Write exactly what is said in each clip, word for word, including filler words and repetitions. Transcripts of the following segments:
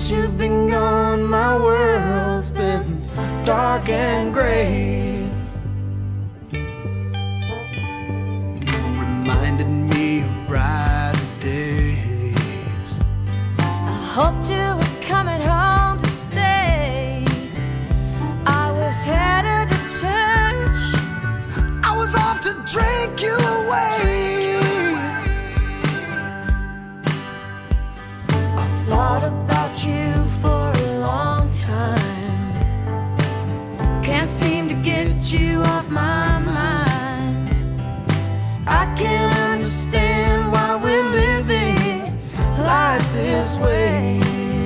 Since you've been gone, my world's been dark and gray. You reminded me of brighter days. I hoped you were coming home to stay. I was headed to church. I was off to drink you away. I thought about you for a long time. Can't seem to get you off my mind. I can't understand why we're living life this way.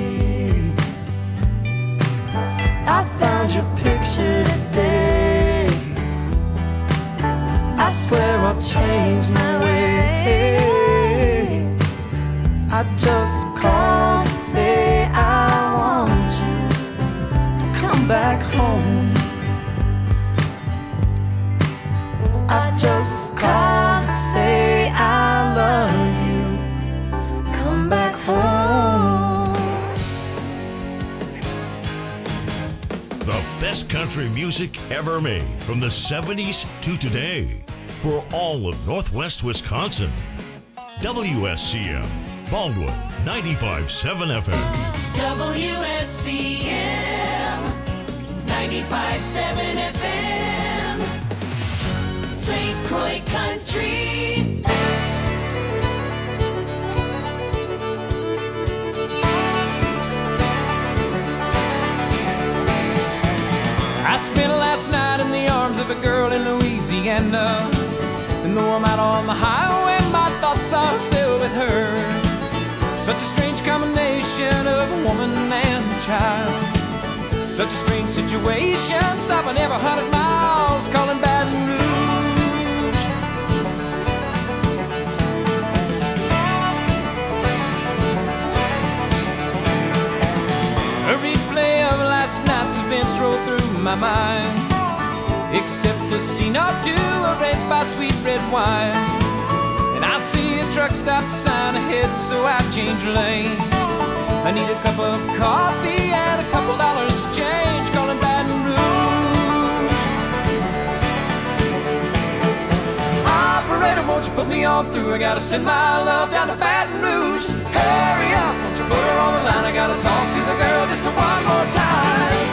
I found your picture today. I swear I'll change my ways. I just called to say I want you to come back home. I just called to say I love you. Come back home. The best country music ever made from the seventies to today for all of Northwest Wisconsin. W S C M, Baldwin, ninety-five point seven F M. W S C M, ninety-five point seven F M, Saint Croix Country. I spent last night in the arms of a girl in Louisiana, and though I'm out on the highway, my thoughts are still with her. Such a strange combination of a woman and a child. Such a strange situation, stopping every hundred miles, calling Baton Rouge. A replay of last night's events rolled through my mind, except a scene or two erased by sweet red wine. And I see a truck stop sign ahead, so I change lanes. I need a cup of coffee and a couple dollars change, calling Baton Rouge. Operator, won't you put me on through? I gotta send my love down to Baton Rouge. Hurry up, won't you put her on the line? I gotta talk to the girl just one more time.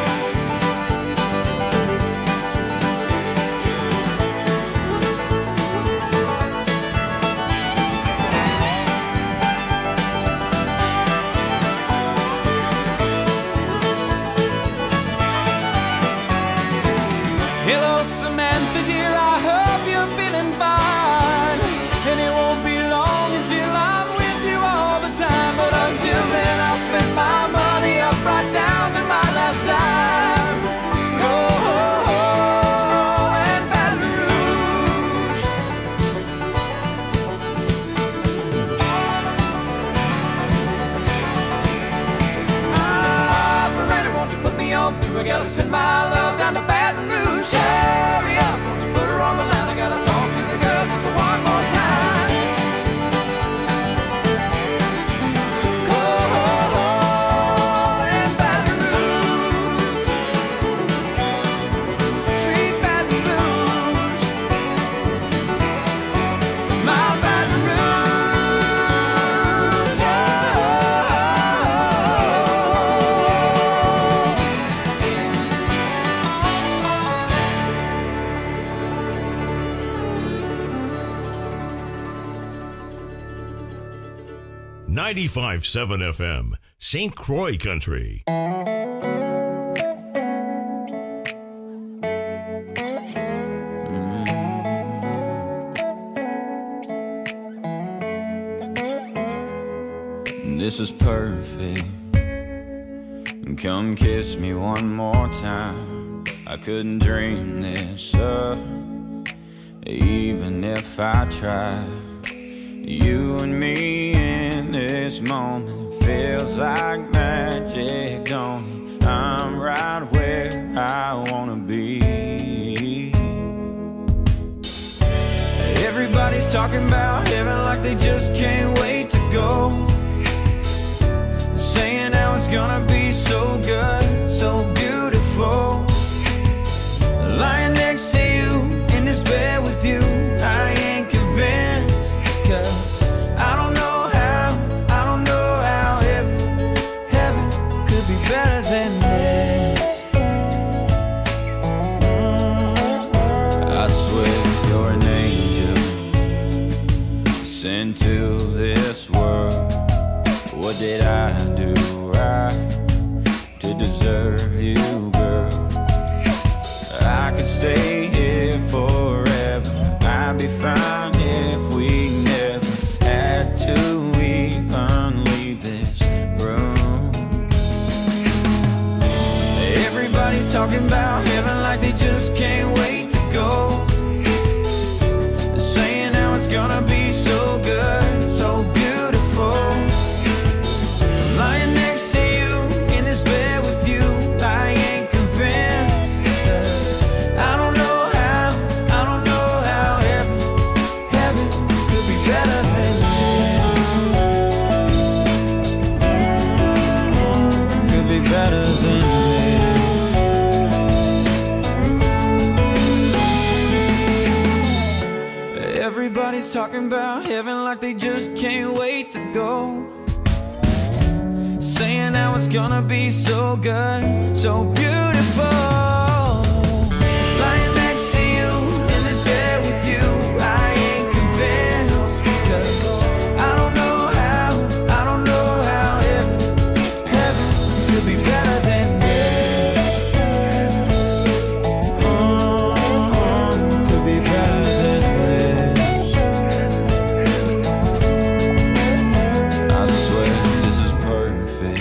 Hello, Samantha, dear, I hope you're feeling fine. And it won't be long until I'm with you all the time. But until then, I'll spend my money up right down to my last dime. Oh, oh, oh, and Baton Rouge. Operator, won't you put me on through? I gotta send my love down to Baton Rouge. Hurry up, won't you put her on the line? I gotta talk to the girl just one more time. Oh, and Baton Rouge, sweet Baton Rouge, my Baton Rouge, oh. ninety-five point seven F M, Saint Croix Country. This is perfect. Come kiss me one more time. I couldn't dream this up, even if I tried. You and me in this moment feels like magic, don't it? I'm right where I wanna be. Everybody's talking about heaven like they just can't wait to go, saying how it's was gonna be so good, so beautiful. Lying next to you in this bed with you, I ain't convinced. Cause I don't know how, I don't know how heaven, heaven could be better than this. I swear you're an angel sent to this world. What did I do right to deserve you, girl? I could stay here forever. I'd be fine if we never had to even leave this room. Everybody's talking about heaven like they just can't wait to go. They're saying how it's gonna be so good, so beautiful. Lying next to you in this bed with you, I ain't convinced. Cause I don't know how, I don't know how heaven, heaven could be better than this. Could be better than this. Everybody's talking about heaven like they just can't wait to go. Saying how it's gonna be so good, so beautiful. Lying next to you in this bed with you, I ain't convinced. Cause I don't know how, I don't know how heaven, heaven could be better than this. Oh, could be better than this. I swear this is perfect.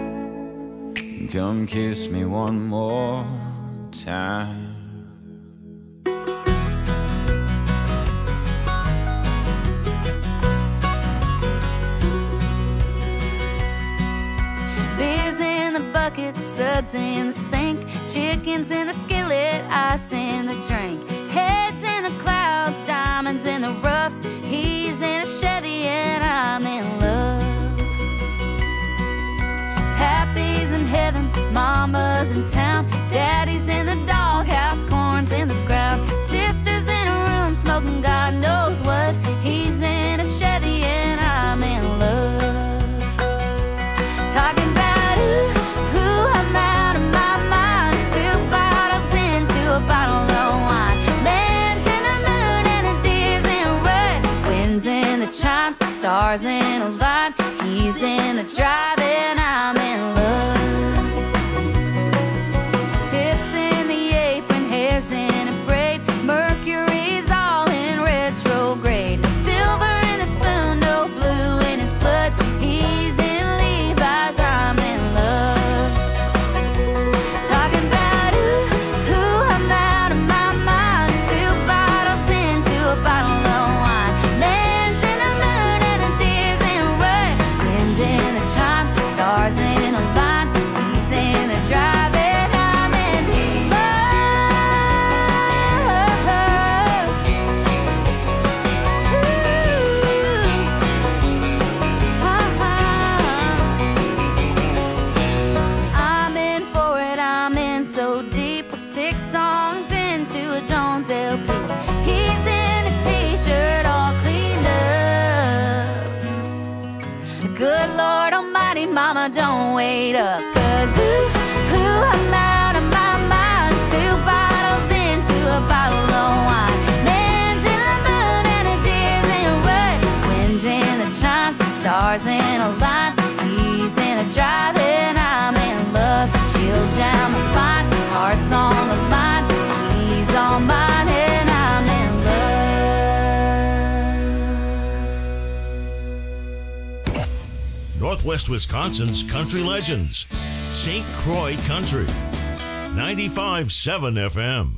Come kiss me one more time. Beers in the bucket, suds in the sink, chickens in the skillet, ice in the drink, heads in the clouds, diamonds in the rough. He's in a Chevy and I'm in love. Pappy's in heaven, mama's in town, daddy's in the doghouse, corn's in the ground, sister's in a room smoking God knows what. He's in a Chevy and I'm in love. Talking about ooh, ooh, I'm out of my mind. Two bottles into a bottle of wine. Man's in the moon and the deer's in red. Winds in the chimes, stars in a line. He's in the drive and I'm in love. Tips in the apron, hair's in a braid. Mercury's all in retrograde. No silver in the spoon, no blue in his blood. He's in Levi's, I'm in love. Talking about ooh, ooh, I'm out of my mind. Two bottles into a bottle of wine. Man's in the moon and the deer's in red. Wind in the chimes, stars in a line. He's in the drive and I'm in love. Ooh, uh-huh. I'm in for it, I'm in so deep. We're six songs into a Jones L P. He's in a t-shirt all cleaned up. Good Lord Almighty, mama, don't wait up. Cause ooh, ooh, I'm out of my mind. Two bottles into a bottle of wine. Man's in the moon and the deer's in red. Wind in the chimes, stars in a line. He's in a drive and I'm in love. Chills down my spine, heart's on the line. He's on mine and I'm in love. Northwest Wisconsin's country legends. Saint Croix Country. ninety-five point seven F M.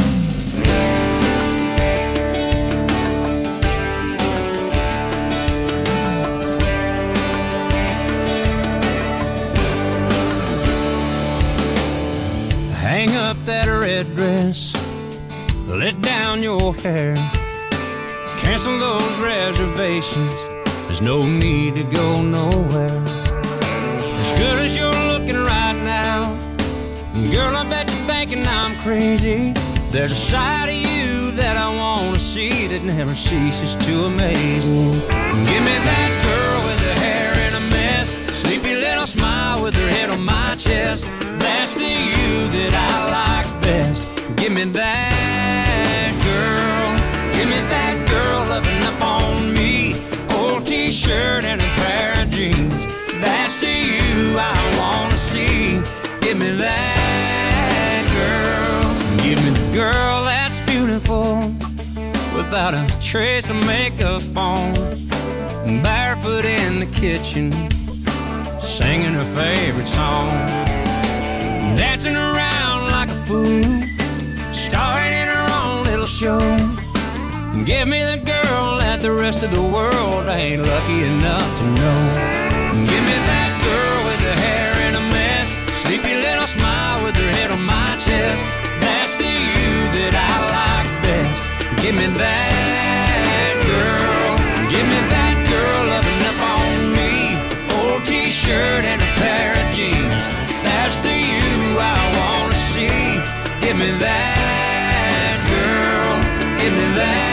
Hang up that red dress, let down your hair, cancel those reservations, there's no need to go nowhere. Just good as you're looking right now. Girl, I bet you're thinking I'm crazy. There's a side of you that I want to see that never ceases to amaze me. Give me that girl with her hair in a mess, sleepy little smile with her head on my chest. That's the you that I like best. Give me that girl. Give me that girl loving up on me. Old t-shirt and a pair of jeans. That's the you I want to see. Give me that girl. Give me the girl that's beautiful, without a trace of makeup on, barefoot in the kitchen, singing her favorite song, dancing around like a fool, starring in her own little show. Give me the girl that the rest of the world ain't lucky enough to know. Give me that girl with the hair in a mess, sleepy little smile with her head on my chest. That's the you that I like best. Give me that girl. Give me that girl loving up on me. Old t-shirt and a pair of jeans. That's the you I want to see. Give me that girl. Give me that.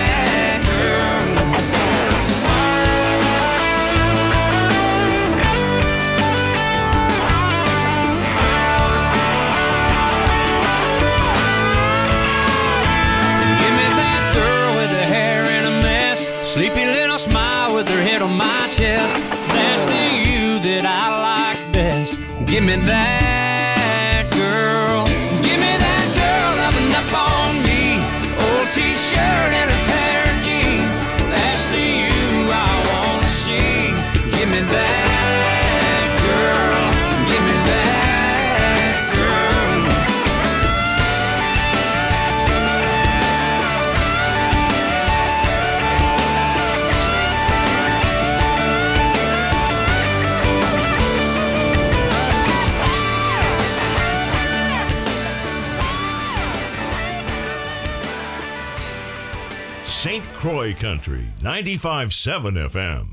Sleepy little smile with her head on my chest. That's the you that I like best. Give me that girl. Give me that girl loving up on me. Old t-shirt and a pair of jeans. That's the you I want to see. Give me that girl. Give me that girl. Saint Croix Country, ninety-five point seven F M.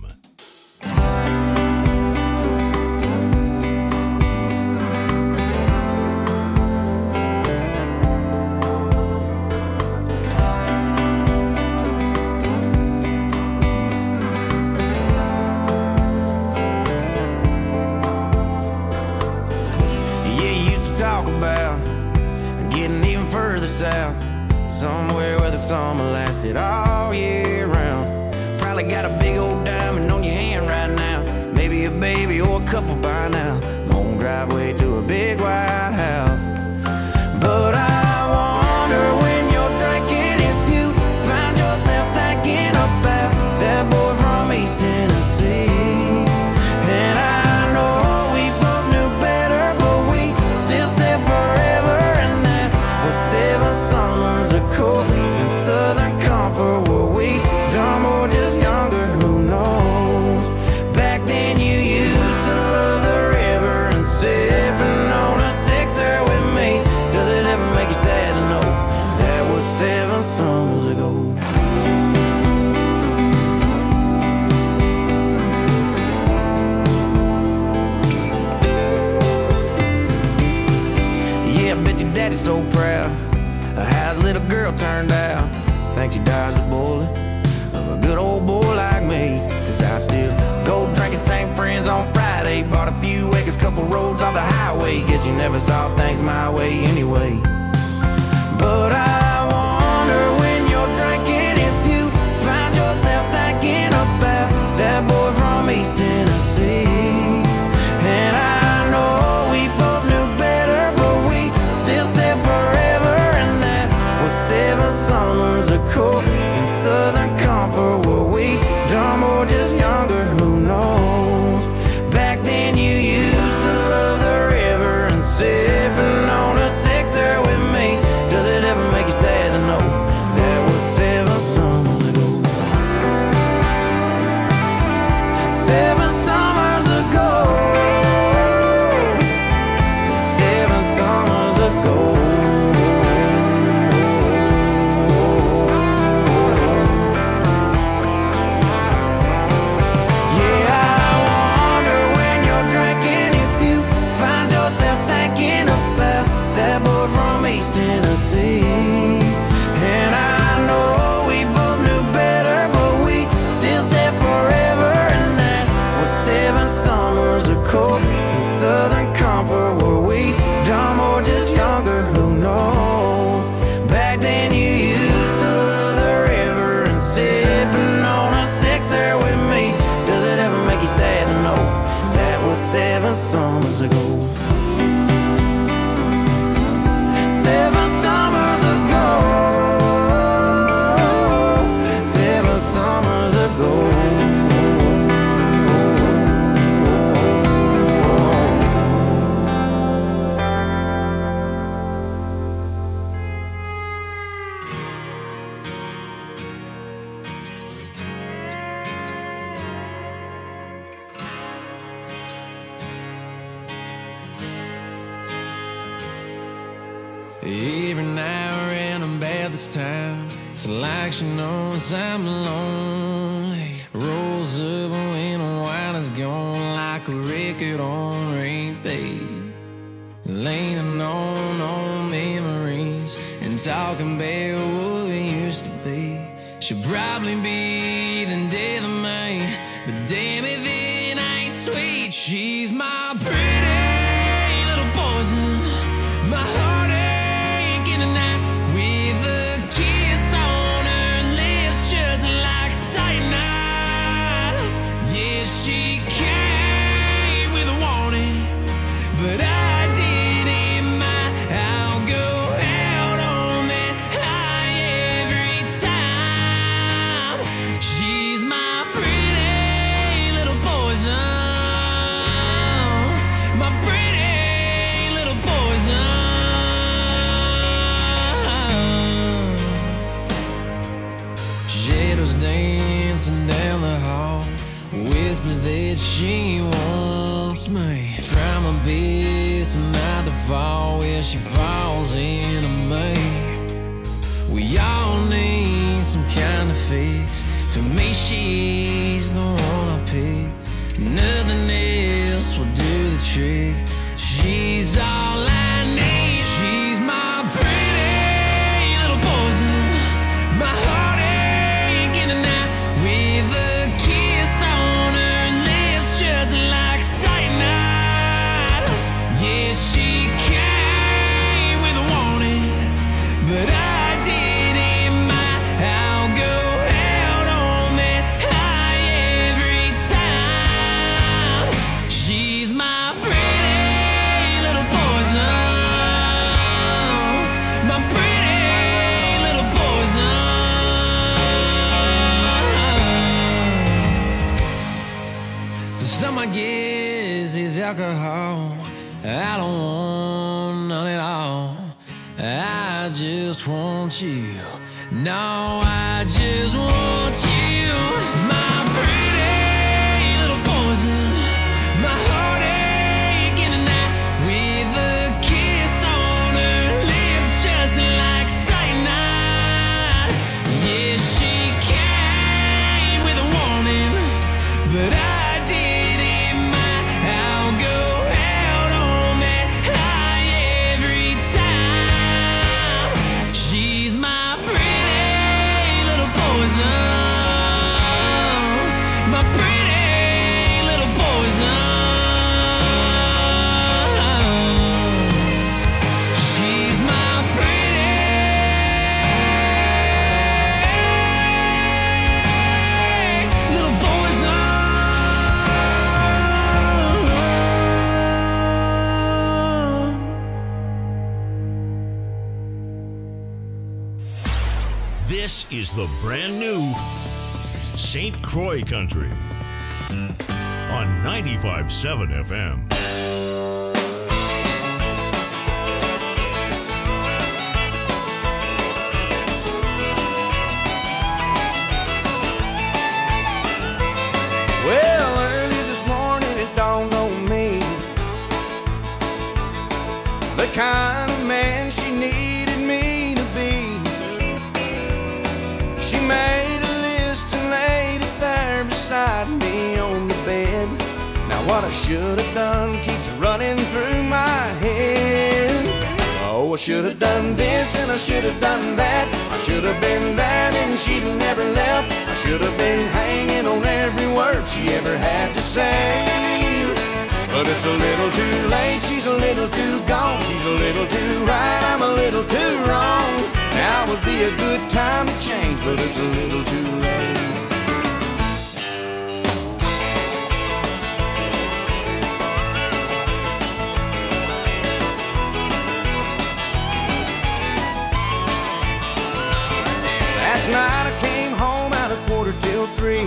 Yeah, you used to talk about getting even further south, somewhere where the summer lasted all year round. Probably got a big old diamond on your hand right now, maybe a baby or a couple by now. Long driveway to a big white house. But I wonder when you're drinking if you find yourself thinking about that boy from East Tennessee. And I know we both knew better, but we still said forever, and that was seven summers ago in Southern Comfort. Were we dumb or just younger? Who knows? Back then you used to love the river and sipping on a sixer with me. Does it ever make you sad to know that was seven summers ago? Yeah, I bet your daddy's so proud of how his little girl turned out. Thinks she dies a bullet of a good old boy like me. Cause I still go drinking, same friends on Friday. Bought a few acres, couple roads off the highway. Guess you never saw things my way anyway. But I wonder when you're drinking if you find yourself thinking about that boy from East Tennessee. And I know we both knew better, but we still said forever, and that was seven summers ago in Southern Comfort. Were we dumb or just younger? Who knows? Back then you used to love the river and sipping on a sixer with Tennessee. And I know we both knew better, but we still said forever. And that was seven summers of cold and Southern comfort, were we dumb or just younger, who knows? Back then you used to love the river and sipping on a sixer with me. Does it ever make you sad to know that was seven summers ago? Seven summers ago. Seven summers ago. Every now and then about this time, it's like she knows I'm lonely. Rolls up when the wine is gone, like a record on repeat. Leaning on old memories and talking about what we used to be. She'll probably be the death of me, but damn if it ain't sweet. She's my pretty little poison, my heartache. She wants me, try my best not to fall where she falls into me. We all need some kind of fix. For me, she's the one I pick. Nothing else will do the trick. She's all I need. She's my pretty little poison, my heartache in the night with a kiss on her. Just like cyanide. Yeah, she came with a warning, but I didn't mind. I'll go out on that high every time. She's my pretty little poison, my pretty little poison. Some I guess is alcohol. I don't want none at all. I just want you. No, I just want you. My pretty little poison, my heartache in the night with a kiss on her lips, just like cyanide. Yeah, she came with a warning, but I This is the brand new Saint Croix Country on ninety-five point seven F M. Well, early this morning it dawned on me the kind of man she needed me to be. She made a list and laid it there beside me on the bed. Now what I should have done keeps running through my head. Oh, I should have done this and I should have done that. I should have been there and she'd have never left. I should have been hanging on every word she ever had to say. But it's a little too late, she's a little too gone. She's a little too right, I'm a little too wrong. Now would be a good time to change, but it's a little too late. Last night I came home at a quarter till three,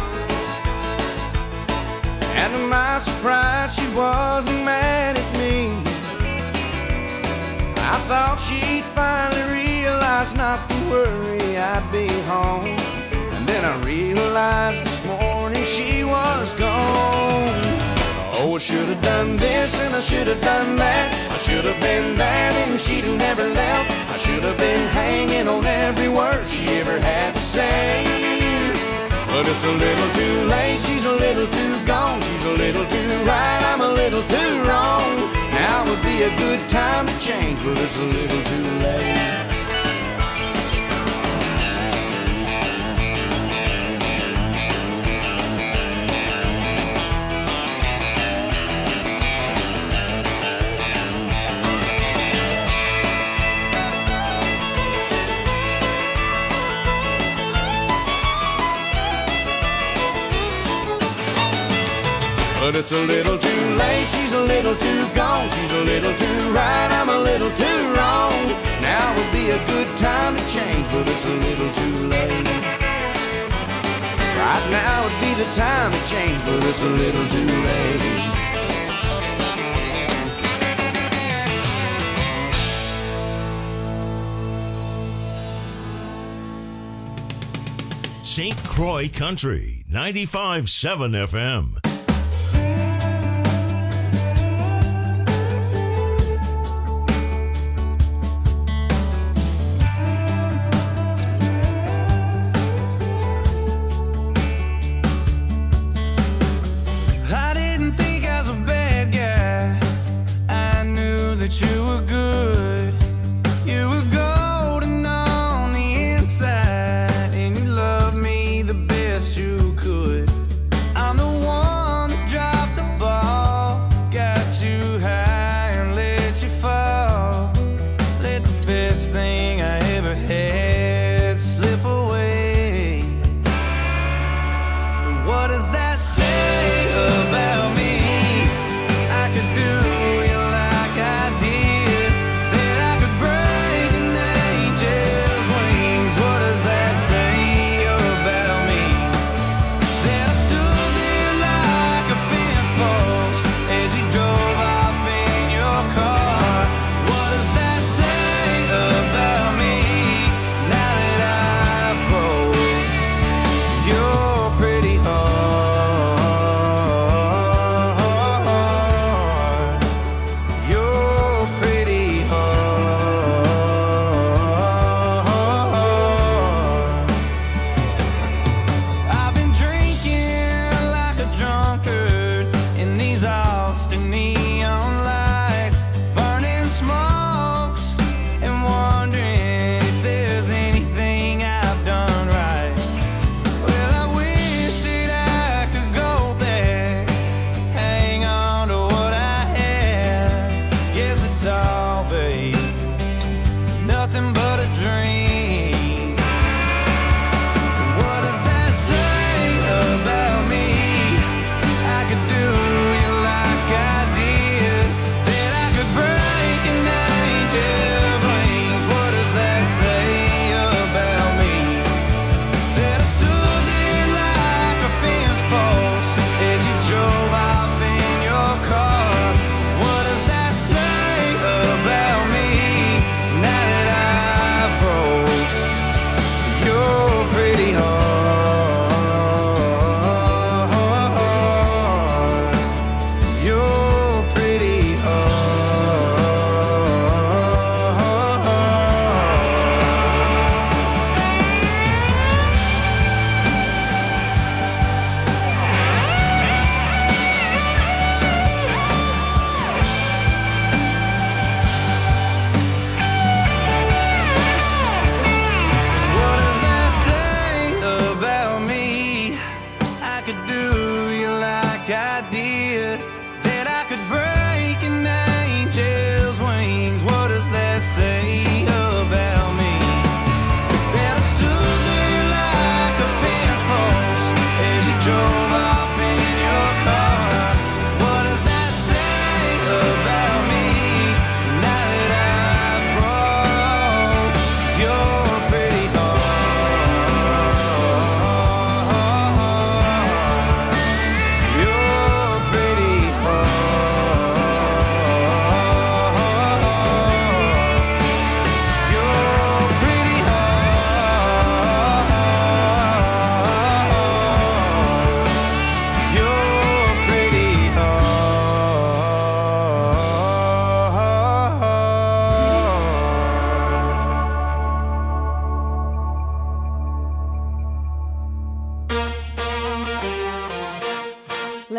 and to my surprise she wasn't mad at me. I thought she'd finally realize not to worry, I'd be home. And then I realized this morning she was gone. Oh, I should have done this and I should have done that. I should have been there and she'd have never left. I should have been hanging on every word she ever had to say. But it's a little too late, she's a little too gone. She's a little too right, I'm a little too wrong. Now would be a good time to change, but it's a little too late. But it's a little too late, she's a little too gone. She's a little too right, I'm a little too wrong. Now would be a good time to change, but it's a little too late. Right now would be the time to change, but it's a little too late. Saint Croix Country, ninety-five point seven F M. You were good, you were golden on the inside, and you loved me the best you could. I'm the one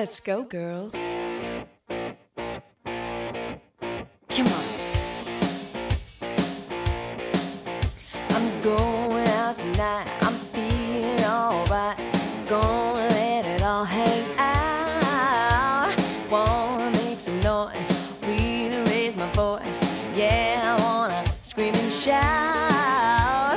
Let's go, girls. Come on. I'm going out tonight. I'm feeling alright. Gonna let it all hang out. Wanna make some noise, really raise my voice. Yeah, I wanna scream and shout.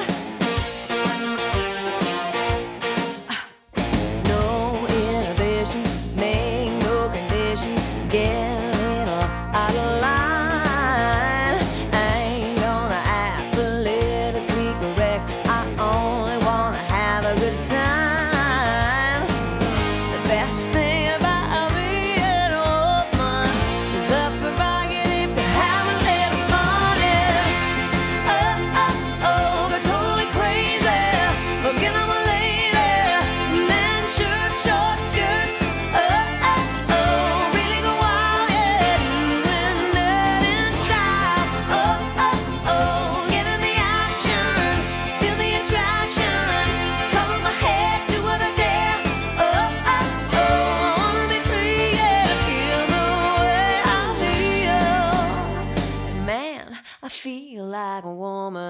No inhibitions, make no conditions. Get a little out of line. I ain't gonna act politically correct. I only wanna have a good time. The best thing about being a woman is the prerogative to have a little fun. Yeah. Oh, oh, oh, go totally crazy. Forget I'm a lady. Men, shirt, short skirts. Oh, oh, oh, really go wild. Yeah, doing that in style. Oh, oh, oh, get in the action. Feel the attraction. Color my head, do what I dare. Oh, oh, oh, I wanna be free, yeah, to feel the way I feel. Man, I feel like a woman.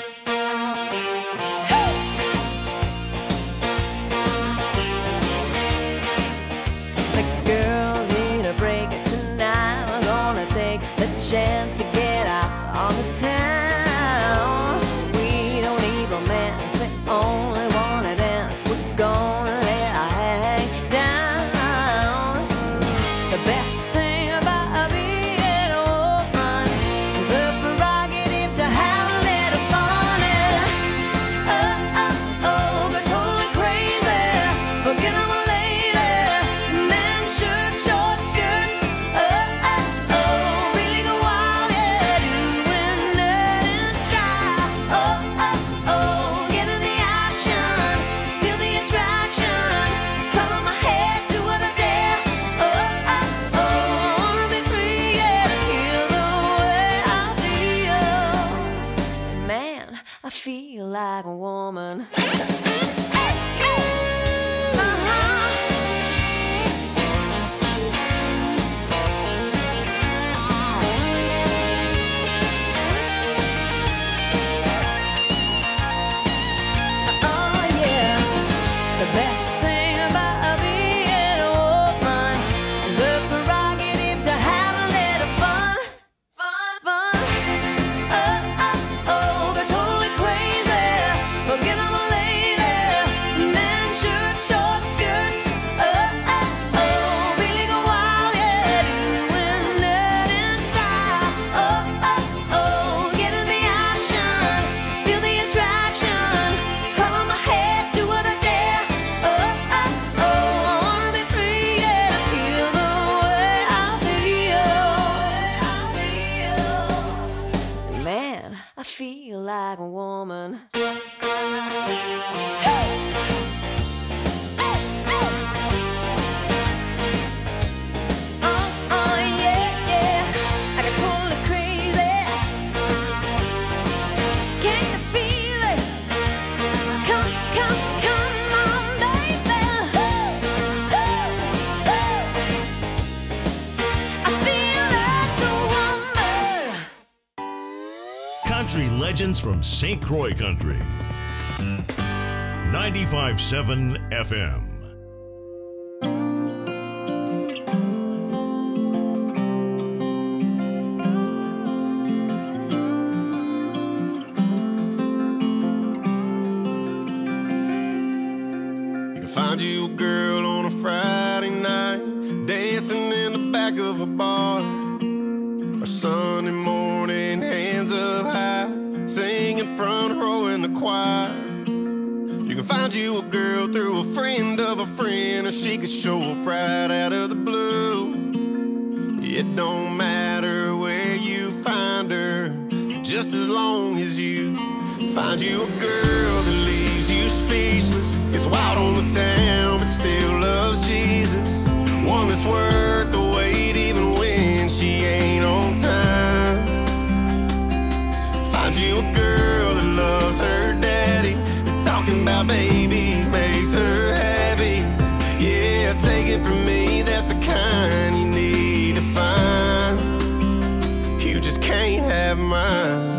The girls need a break tonight. We're gonna take the chance to get out on the town. We don't need romance, we only wanna dance. We're gonna let our hair hang down. The best thing about being a woman is the prerogative to have a little fun. Yeah. Oh, oh, oh, go totally crazy. Forget I'm a lady. Men, shirt, short skirts. Oh, oh, oh, really go wild. Yeah, doing that in style. Oh, oh, oh, get in the action. Feel the attraction. Color my head, do what I dare. Oh, oh, oh, I wanna be free, yeah, to feel the way I feel. Man, I feel like a woman. Oh yeah, the best thing about being a woman is the prerogative to have a little fun, fun, fun. Oh, oh, oh, go totally crazy. Forget I'm a lady. Men, shirt, short skirts. Oh, oh, oh, really go wild, yeah, doing that in style. Oh, oh, oh, get in the action. Feel the attraction. Color my head, do what I dare. Oh, oh, oh, I wanna be free, yeah, to feel the way I feel. Man, I feel like a woman. Oh, oh, yeah, yeah, I get totally crazy. Can you feel it? Come, come, come on, baby. I feel like a woman. Country legends from Saint Croix Country. ninety-five point seven F M. You can find you a girl on a Friday night, dancing in the back of a bar. Or Sunday morning, hands up high, singing front row in the choir. You can find you a girl through a friend of a friend, or she could show up right out of the blue. It don't matter where you find her, just as long as you find you a girl that leaves you speechless. Gets wild on the town, but still loves Jesus. One that's worth the wait, even when she ain't on time. Find you a girl that loves her daddy, and talking about babies makes her happy. Yeah, take it from me, that's fine. You just can't have mine.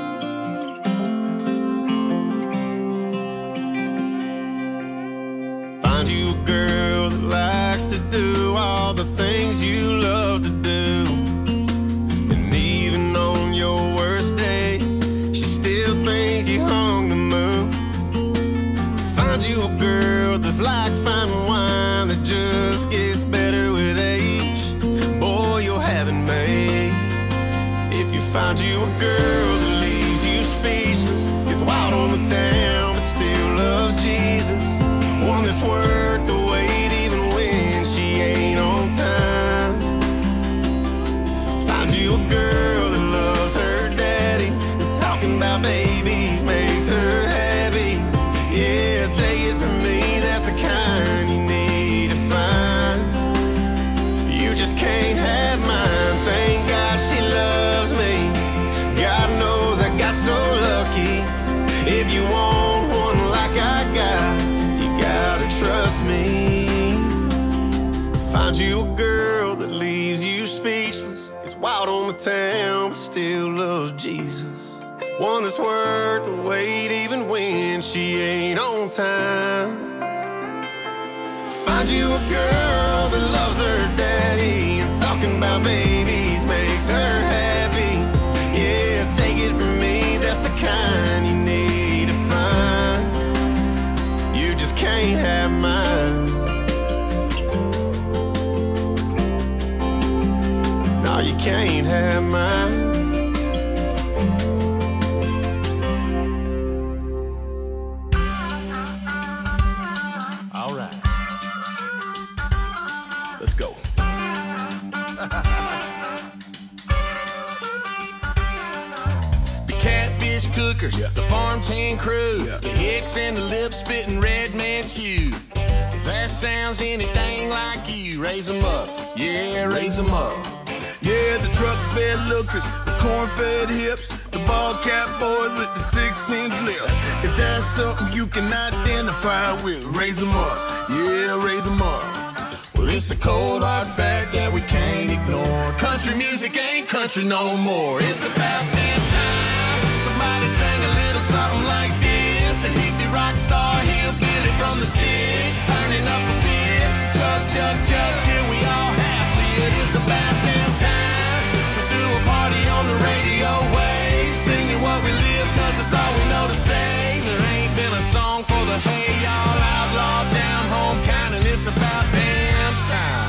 Find you a girl that likes to do all the things you love to do. And even on your worst day, she still thinks you hung the moon. Find you a girl that's like fine wine that just gets better with age. Boy, you'll have it made. If you find you a girl that leaves you speechless, gets wild on the town but still loves Jesus, one that's worth the wait even when she ain't on time. Find you a girl that loves her daddy, and talking about babies makes her happy. Yeah, take it from me, that's the kind you need to find. You just can't have mine. Thank God she loves me. God knows I got so lucky. If you want one like I got, you gotta trust me. Find you a girl that leaves you speechless, gets wild on the town but still loves Jesus, one that's worth the wait even when she ain't on time. Find you a girl that loves her daddy, and talking about babies makes her happy. Yeah, take it from me, that's the kind you need to find. You just can't have mine. No, you can't have mine. Cookers, yeah. The farm team crew, yeah. The hicks and the lip-spitting red man chew. If that sounds anything like you, raise them up, yeah, raise them up. Yeah, the truck bed lookers, the corn-fed hips, the ball cap boys with the six-inch lips. If that's something you can identify with, raise them up, yeah, raise them up. Well, it's a cold hard fact that we can't ignore. Country music ain't country no more. It's about damn time somebody sang a little something like this. A hippie rock star hillbilly from the sticks, turning up a bit. Chug, chug, chug, till we all happy. It's about damn time we do a party on the radio wave, singing what we live, cause it's all we know to say. There ain't been a song for the hey y'all outlaw down home kind, and it's about damn time.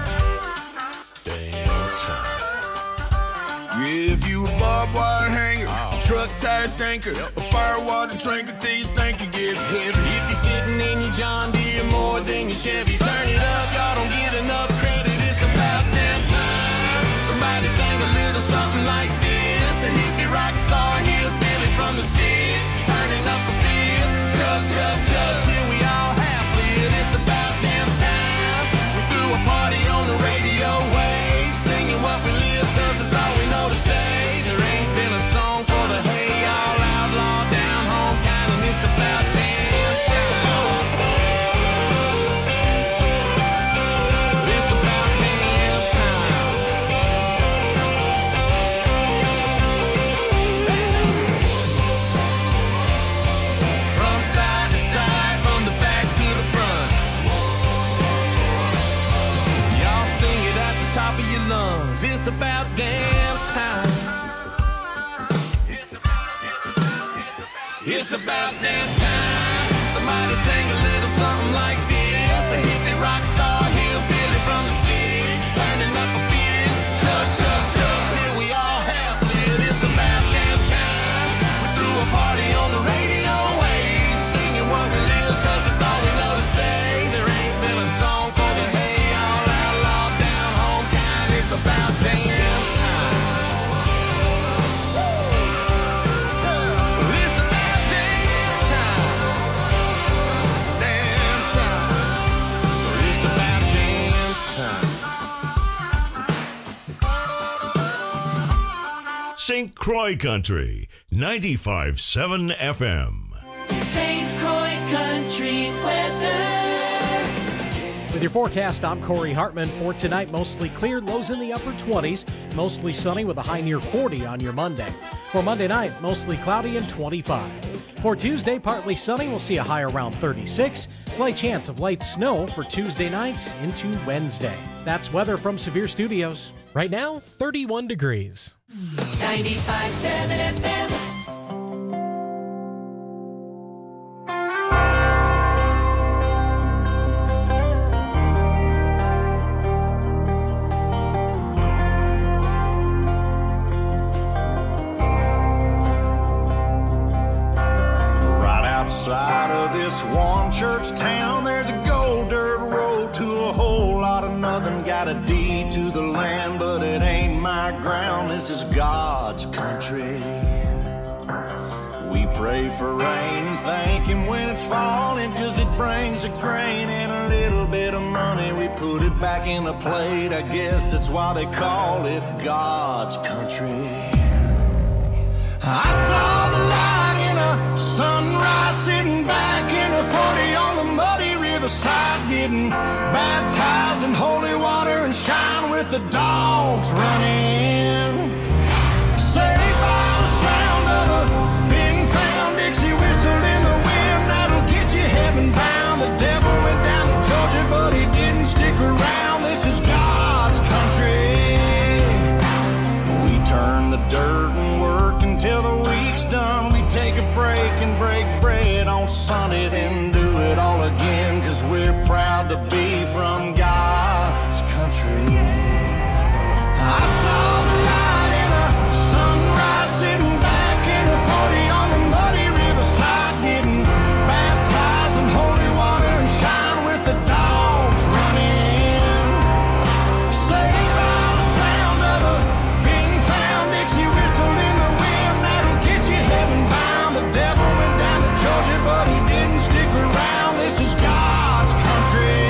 Damn time. Yeah, if you a barbed wire hanger, oh. Truck tire sinker, yep. A firewater drinker till you think it gets heavy. If you're sitting in your John Deere more than your Chevy, turn it up, y'all don't get enough credit. It's about damn time somebody sang a little something like this. A hippie rock star hillbilly from the sticks, turning up a bit. Chug, chug, chug, till we all happy. It's about damn time we do a party on the radio wave, singing what we live, cause it's all we know to say. There ain't been a song for the hey y'all outlaw down home kind, and it's about damn time. It's about damn time. From side to side, from the back to the front, y'all sing it at the top of your lungs. It's about damn time. It's about damn time somebody sang a little something like this. A hippie rock star hillbilly from the sticks, turning up a bit. Chug, chug, chug, till we all happy. It's about damn time we threw a party on the radio wave, singing what we live, cause it's all we know to say. There ain't been a song for the hey y'all outlaw down home kind. It's about damn time. Saint Croix Country, ninety-five point seven F M. Saint Croix Country weather. With your forecast, I'm Corey Hartman. For tonight, mostly clear, lows in the upper twenties, mostly sunny with a high near forty on your Monday. For Monday night, mostly cloudy and twenty-five. For Tuesday, partly sunny, we'll see a high around thirty-six. Slight chance of light snow for Tuesday night into Wednesday. That's weather from Severe Studios. Right now, thirty-one degrees. ninety-five point seven F M. Outside of this one church town, there's a gold dirt road to a whole lot of nothing. Got a deed to the land, but it ain't my ground. This is God's country. We pray for rain and thank Him when it's falling, 'cause it brings a grain and a little bit of money. We put it back in the plate, I guess that's why they call it God's country. I saw the light in a sunrise, sitting back in a forty on the muddy riverside, getting baptized in holy water and shine with the dogs running. Saved by the sound of a big found Dixie whistle in the wind, that'll get you heaven bound. The devil went down to Georgia, but he didn't stick around. This is God's country. We turn the dirt and work until the week's done. We take a break and break bread on Sunday, then do it all again, 'cause we're proud to be from God's country. I saw the light in a sunrise, sitting back in a forty on the muddy riverside, getting baptized in holy water and shine with the dogs running. Saved by the sound of a big found Dixie whistle in the wind, that'll get you heaven bound. The devil went down to Georgia, but he didn't stick around. This is God's country.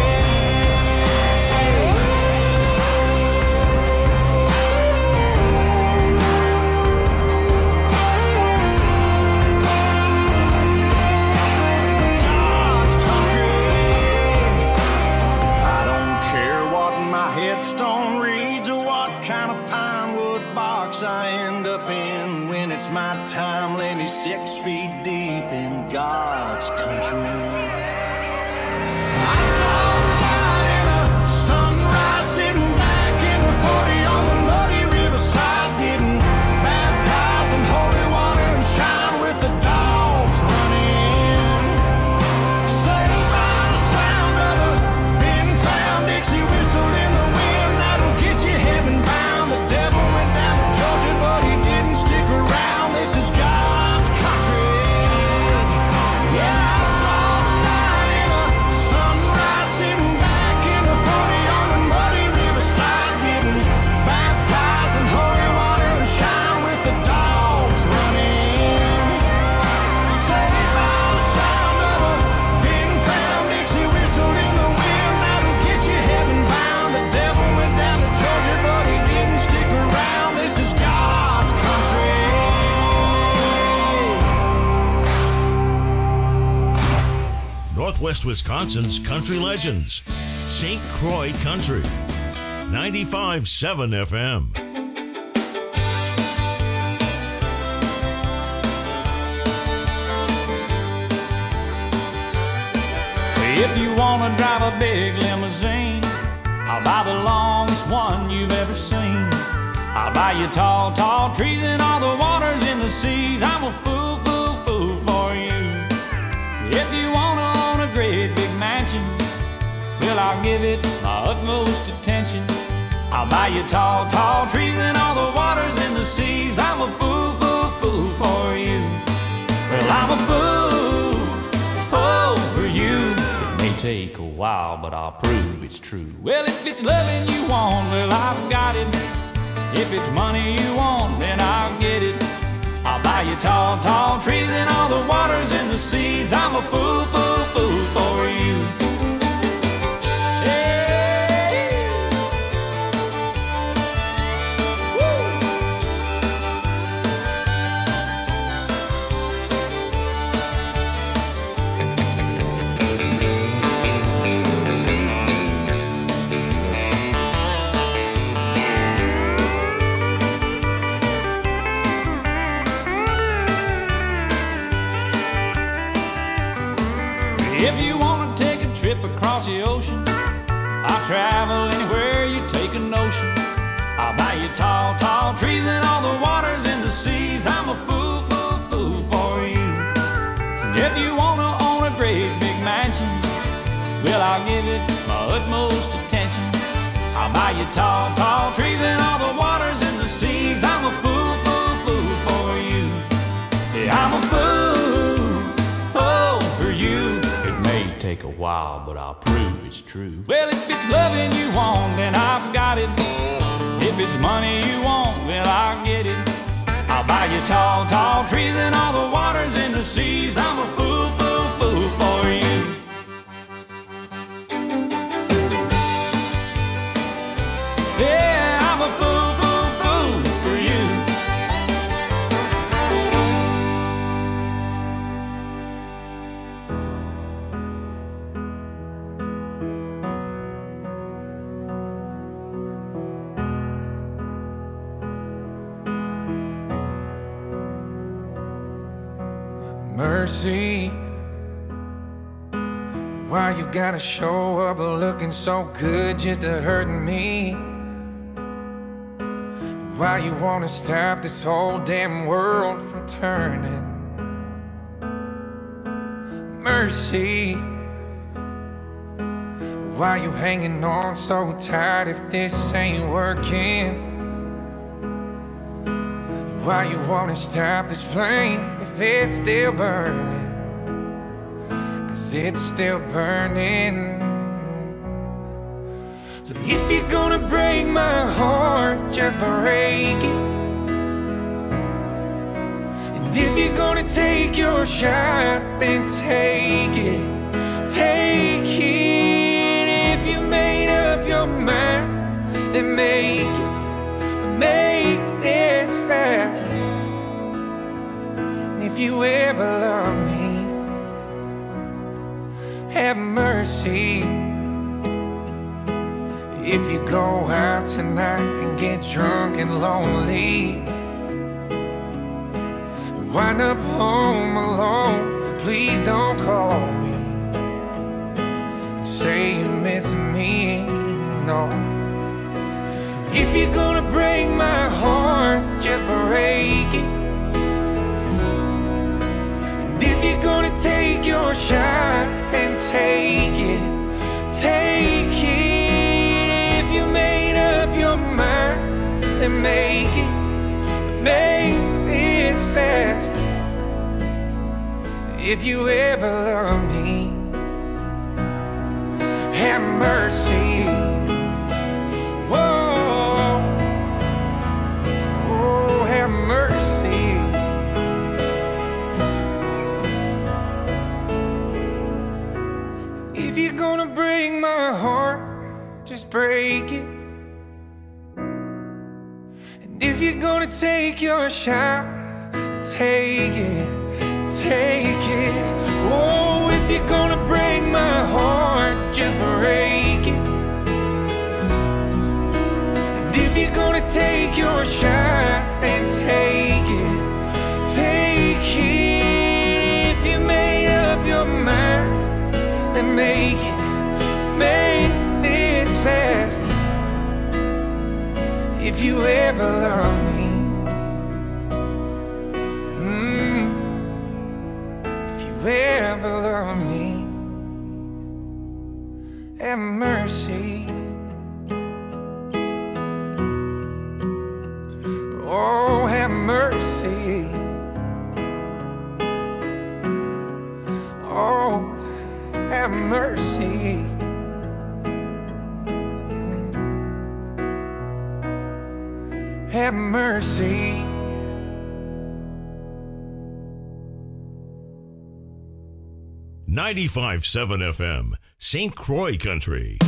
God's country. I don't care what my headstone reads or what kind of pine wood box I end up in. When it's my time, lay me six feet deep in God's country. I saw the light in a sunrise, sitting back in a forty on the muddy riverside, getting baptized in holy water and shine with the dogs running. Saved by the sound of a big found Dixie whistle in the wind, that'll get you heaven bound. The devil went down to Georgia, but he didn't stick around. This is God's country. Yeah, I saw the light in a sunrise, sitting back in a forty on the muddy riverside, getting baptized in holy water and shine with the dogs running. Saved by the sound of a big found Dixie whistle in the wind, that'll get you heaven bound. The devil went down to Georgia, but he didn't stick around. This is God's country. Northwest Wisconsin's country legends. Saint Croix Country. ninety-five point seven F M. If you wanna drive a big limousine, I'll buy the longest one you've ever seen. I'll buy you tall, tall trees and all the waters in the seas. I'm a fool, fool, fool for you. If you wanna own a great big mansion, well, I'll give it my utmost attention. I'll buy you tall, tall trees and all the waters in the seas. I'm a fool, fool, fool for you. Well, I'm a fool, oh, for you. It may take a while, but I'll prove it's true. Well, if it's loving you want, well, I've got it. If it's money you want, then I'll get it. I'll buy you tall, tall trees and all the waters in the seas. I'm a fool, fool, fool for you. If you want to take a trip across the ocean, I'll travel anywhere you take a notion. I'll buy you tall, tall trees and all the waters in the seas. I'm a fool, fool, fool for you. And if you want to own a great big mansion, well, I'll give it my utmost attention. I'll buy you tall, tall trees and all the waters in the seas. I'm a fool, fool, fool for you. Yeah, I'm a fool, oh, for you. It may take a while, but I'll prove it's true. Well, if it's loving you want, then I've got it. If it's money you want, well, I'll get it. I'll buy you tall, tall trees and all the waters in the seas. I'm a fool, fool, fool for you. Yeah, I'm a fool, fool, fool for you. Mercy, why you gotta show up looking so good just to hurt me? Why you wanna stop this whole damn world from turning? Mercy, why you hanging on so tight if this ain't working? Why you wanna stop this flame if it's still burning? Cause it's still burning. So if you're gonna break my heart, just break it. And if you're gonna take your shot, then take it. Take it. If you made up your mind, then make it. But make this fast. And if you ever love me, have mercy. If you go out tonight and get drunk and lonely, wind up home alone, please don't call me and say you miss me, no. If you're gonna break my heart, just break it. And if you're gonna take your shot, then take it, take it. If you made up your mind, then make it, make this fast. If you ever love me, have mercy. Whoa, oh, have mercy. If you're gonna break my heart, just break it. And if you're gonna take your shot, take it, take it. Oh, if you're gonna break my heart, just break it. And if you're gonna take your shot, then take it, take it. If you made up your mind, then make it, make this fast. If you ever love me, mm, if you ever love me, have mercy. Oh, have mercy. Oh, have mercy. Have mercy. ninety-five point seven F M, Saint Croix Country.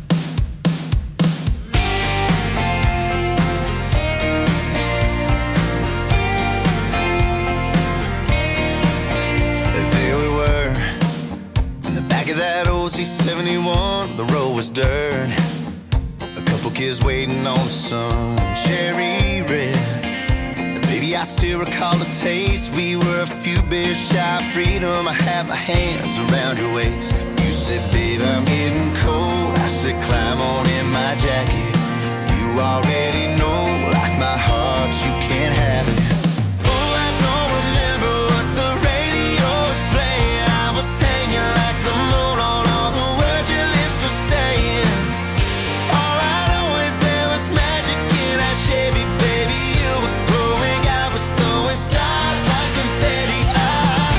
There we were, in the back of that old C seventy-one, the road was dirt. A couple kids waiting on the sun, cherry red. Baby, baby, I still recall the taste. We were a few beers shy of freedom. I had my hands around your waist. You said, babe, I'm getting cold. I said, climb on in my jacket. You already know, like my heart, you can't have it. Oh, I don't remember what the radio's playing. I was hanging like the moon on all the words your lips were saying. All I know is there was magic in that Chevy, baby. You were glowing, I was throwing stars like confetti. I,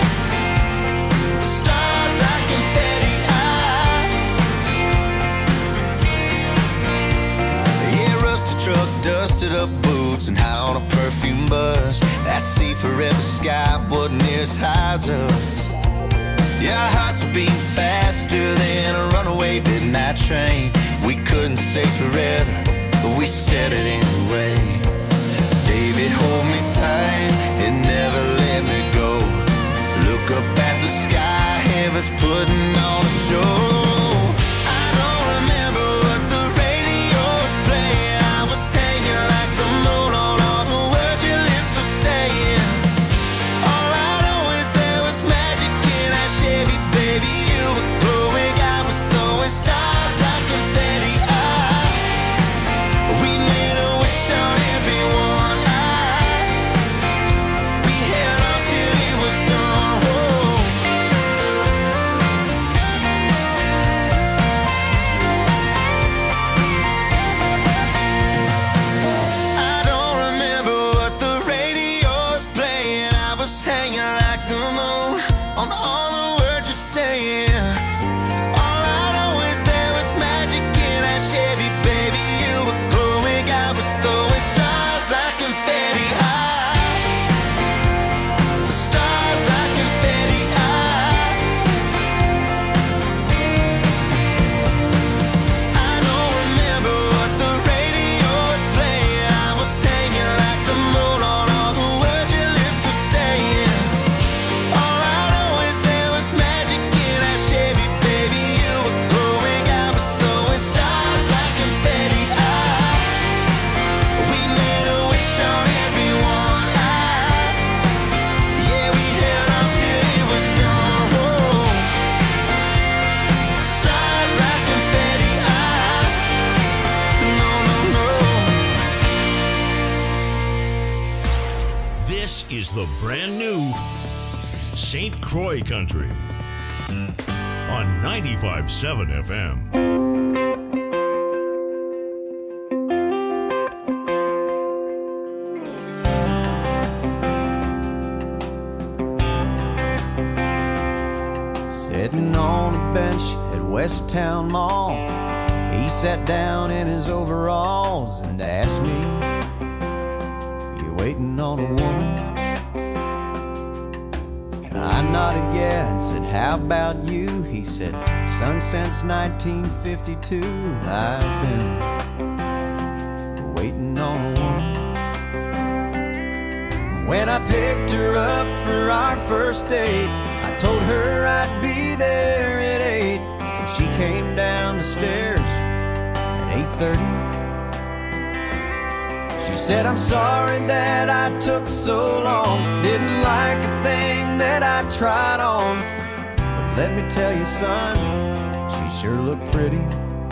stars like confetti. I, yeah, rusted truck, dusted up boots, and high on a perfume bus. That sea forever sky wasn't near as high as us. Yeah, our hearts were beating faster than a runaway midnight train. We couldn't say forever, but we said it anyway. Baby, hold me tight and never let me go. Look up at the sky, heaven's putting on a show. I don't remember what the radio's playing. I was hanging like the moon on all the words your lips were saying. All I know is there was magic in that Chevy, baby. You were glowing, I was throwing stars like confetti. I, we made a wish on everyone. I, we held on till it was done. Whoa. I don't remember what the radio's playing. I was hanging like the moon on all the words you're saying. All I know is there was magic in that Chevy, baby. You were glowing, I was throwing stars like confetti. I, stars like confetti. I, I don't remember what the radio's playing. I was hanging like the moon on all the words your lips were saying. All I know is there was magic in that Chevy, baby. You were glowing, I was throwing stars like confetti. I, we made a wish on everyone. I, yeah, we held on till it was done. Whoa. Stars like confetti. I, no, no, no. This is the brand new Saint Croix Country on ninety-five point seven F M. Sitting on a bench at West Town Mall, he sat down in his overalls and asked me, "You waiting on a woman?" And I nodded yeah and said, "How about you?" He said, "Son, since nineteen fifty-two I've been waiting on a woman." When I picked her up for our first date, I told her I'd be there at eight, and she came down the stairs at eight thirty. She said, "I'm sorry that I took so long, didn't like a thing that I tried on, but let me tell you, son, she sure looked pretty.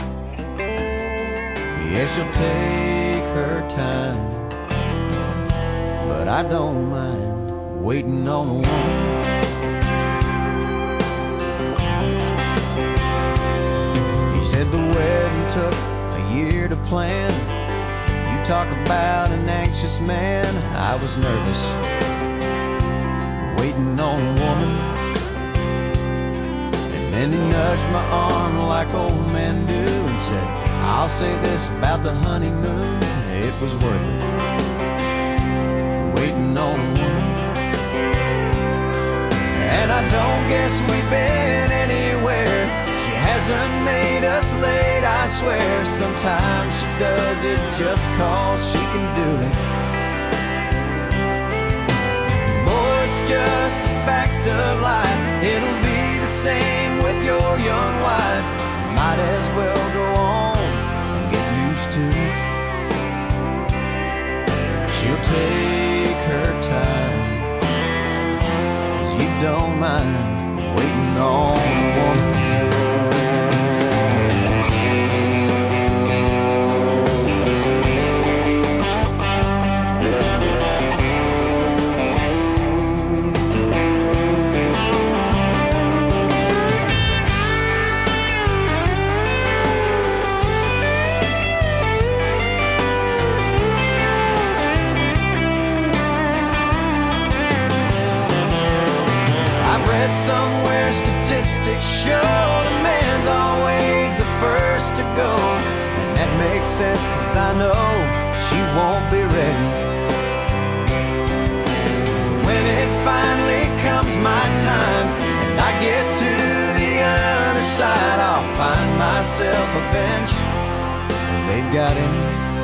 Yeah, she'll take her time, but I don't mind waiting on a woman." He said the wedding took a year to plan. You talk about an anxious man. I was nervous, waiting on a woman. And then he nudged my arm like old men do and said, "I'll say this about the honeymoon, it was worth it, waiting on a woman." And I don't guess we've been anywhere. She hasn't made us late, I swear. Sometimes she does it just cause she can do it. Boy, it's just a fact of life. It'll be the same with your young wife. Might as well go on and get used to it. She'll take don't mind waiting on a woman. Somewhere statistics show the man's always the first to go. And that makes sense, cause I know she won't be ready. So when it finally comes my time and I get to the other side, I'll find myself a bench where they've got any.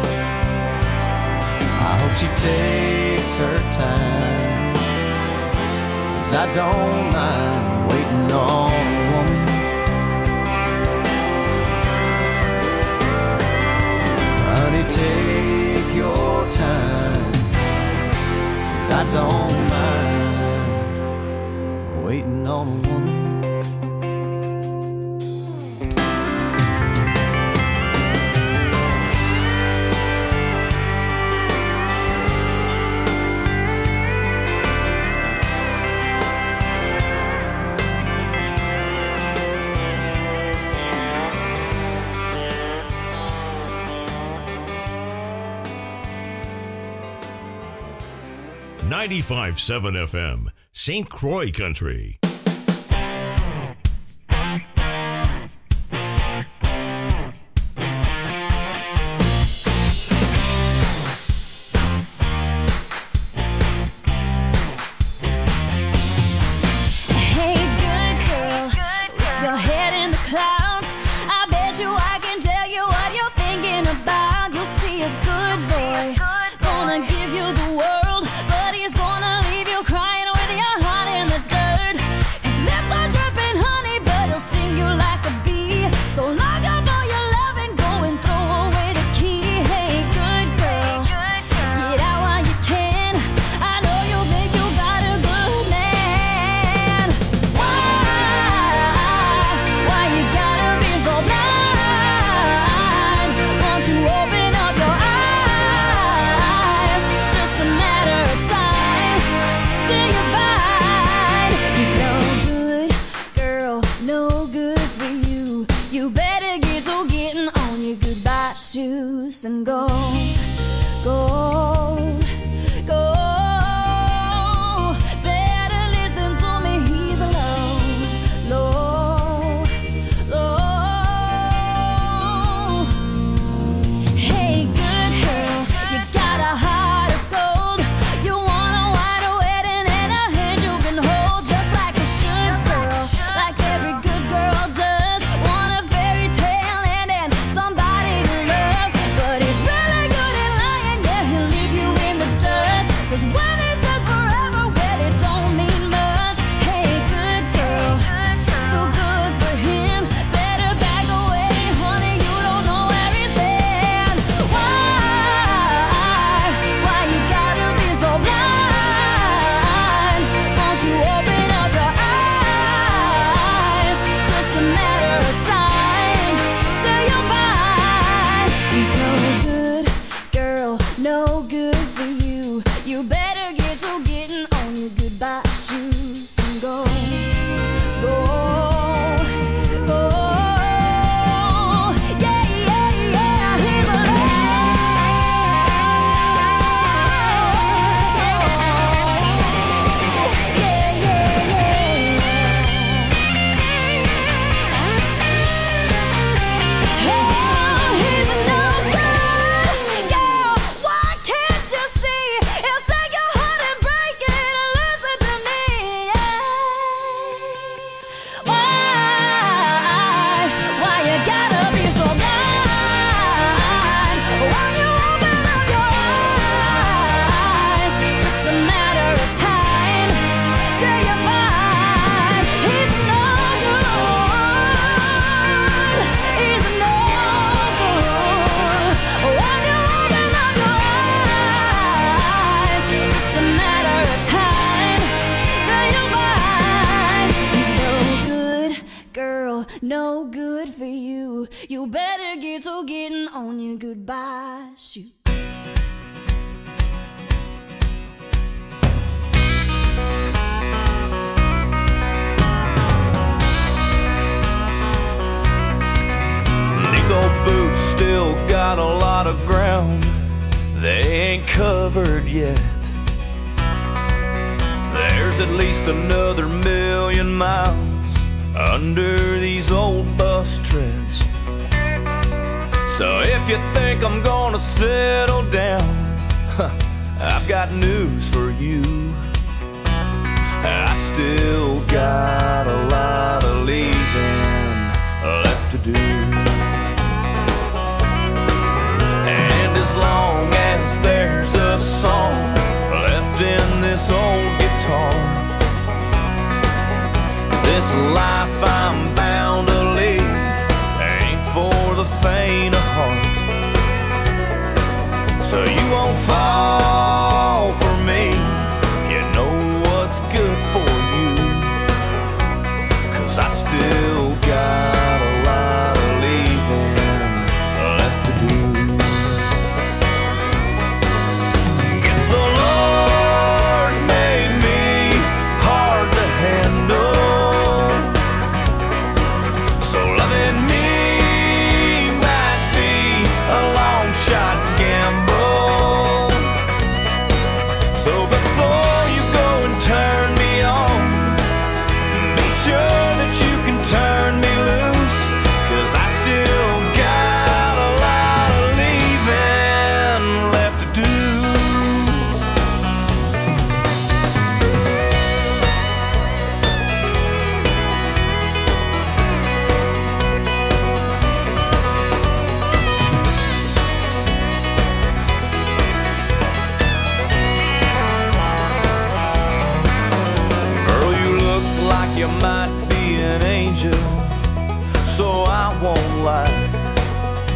I hope she takes her time, I don't mind waiting on a woman. Honey, take your time, 'cause I don't mind waiting on a woman. ninety-five point seven F M, Saint Croix Country. Give you the world, but he's gonna leave you crying with your heart in the dirt. no good for you. You better get to getting on your goodbye shoe. These old boots still got a lot of ground they ain't covered yet. There's at least another million miles under these old bus treads. So if you think I'm gonna settle down, I've got news for you. I still got a lot of leaving left to do. And as long as there's a song left in this old guitar, this life I'm bound to lead ain't for the faint of heart. So you won't fall for me, you know what's good for you, 'cause I still got a lot of leaving left to do. Guess the Lord made me hard to handle, so loving me might be a long shot gamble. So before you go and turn me on, be sure that you can turn me loose, 'cause I still got a lot of leaving left to do. Girl, you look like you might be an angel, so I won't lie.